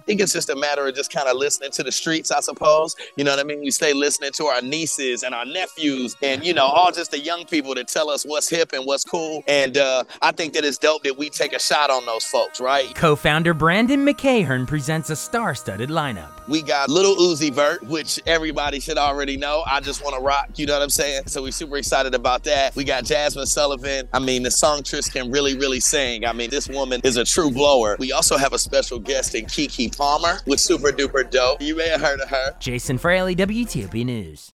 think it's just a matter of just kind of listening to the streets, I suppose. You know what I mean? We stay listening to our nieces and our nephews and, you know, all just the young people that tell us what's hip and what's cool. And I think that it's dope that we take a shot on those folks, right? Co-founder Brandon McCahern presents a star-studded lineup. We got Lil Uzi Vert, which everybody should already know. I Just Wanna Rock, you know what I'm saying? So we're super excited about that. We got Jasmine Sullivan. I mean, the songstress can really, really sing. I mean, this woman is a true blower. We also have a special guest in Keke Palmer with Super Duper Dope. You may have heard of her. Jason Fraley, WTOP News.